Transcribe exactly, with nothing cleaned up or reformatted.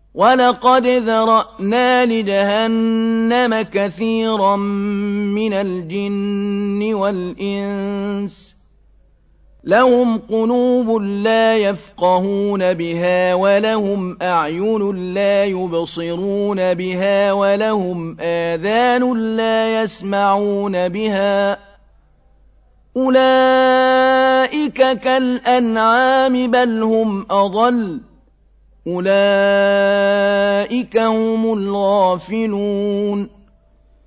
وَلَقَدْ ذَرَأْنَا لِجَهَنَّمَ كَثِيرًا مِنَ الْجِنِّ وَالْإِنسِ لَهُمْ قُلُوبٌ لَّا يَفْقَهُونَ بِهَا وَلَهُمْ أَعْيُنٌ لَّا يُبْصِرُونَ بِهَا وَلَهُمْ آذَانٌ لَّا يَسْمَعُونَ بِهَا ۚ أُولَٰئِكَ كَالْأَنْعَامِ بَلْ هُمْ أَضَلُّ ۚ أُولَٰئِكَ هُمُ الْغَافِلُونَ